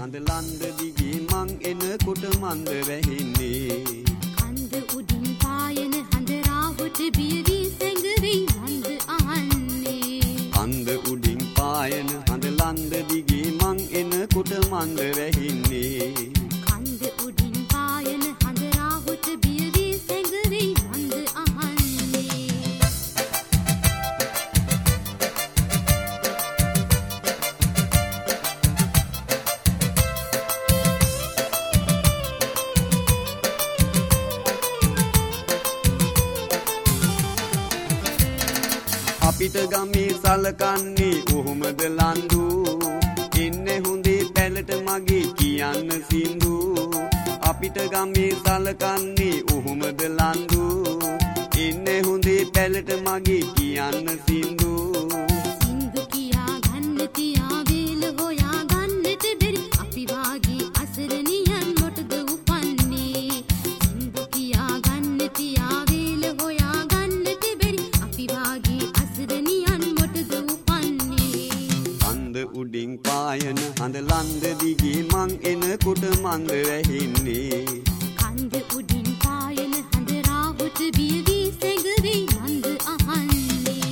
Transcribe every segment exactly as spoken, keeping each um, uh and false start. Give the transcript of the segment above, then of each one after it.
හඳ ලන්ද දිගේ මං එනකොට මන්ද වැහින්නේ. කන්ද උඩින් පායන හඳ රාහුට බියවි සැඟවි හඳ අහන්නේ. කන්ද උඩින් පායන හඳ ලන්ද දිගේ මං එනකොට මන්ද වැහින්නේ. කන්ද උඩින් පායන හඳ රාහුට බියවි සැඟවි හඳ අහන්නේ. අපිට ගමේ සලකන්නේ කොහොමද ලන්දු? ඉන්නේ හොඳේ පැලට මගේ කියන්න සින්දු. අපිට ගමේ සලකන්නේ කොහොමද ලන්දු? ඉන්නේ හොඳේ පැලට මගේ කියන්න සින්දු. සින්දු කියා ගන්න තියා වේල හොයා ගන්නට බැරි අපි වාගේ අසරණියන් මොටද උපන්නේ. සින්දු කියා ගන්න තියා වේල හොයා ගන්නට බැරි අපි වාගේ අසරණියන් මොටද උපන්නේ. කන්ද උඩින් පායන හඳ ලන්ද දිගේ මං එනකොට මන්ද වැහින්නේ. කන්ද උඩින් පායන හඳ රාහුට බියවි සැඟවි හඳ අහන්නේ.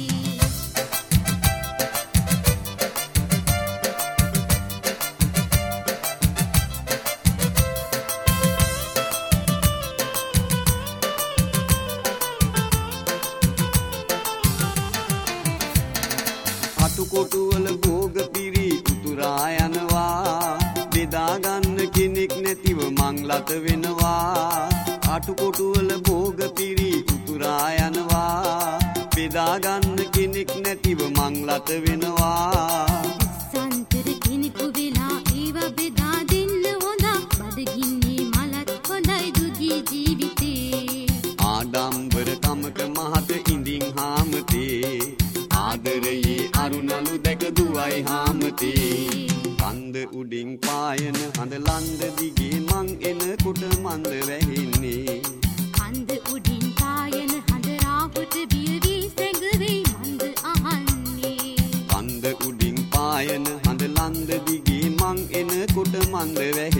අටුකොටුවල භෝග පිරි උතුරා යනවා. බෙදා ගන්න කෙනෙක් නැතිව මං ලත වෙනවා. අටුකොටුවල භෝග පිරි උතුරා යනවා. බෙදා ගන්න කෙනෙක් නැතිව මං ලත වෙනවා. සන්තර කෙනෙකු වෙලා ඒව බෙදා දෙන්න හොඳා. බඩගින්නේ මලත් හොඳයි දුගී ජීවිතේ. ආඩම්බර කමක මහත ඉඳින් හාමතේ. ආදරයේ අරුණලු දැක දුවයි හාමතේ. කන්ද උඩින් පායන හඳ ලන්ද දිගේ මං එනකොට මන්ද වැහින්නේ. කන්ද උඩින් පායන හඳ රාහුට බියවි සැඟවි හඳ අහන්නේ. කන්ද උඩින් පායන හඳ ලන්ද දිගේ මං එනකොට මන්ද වැහින්නේ.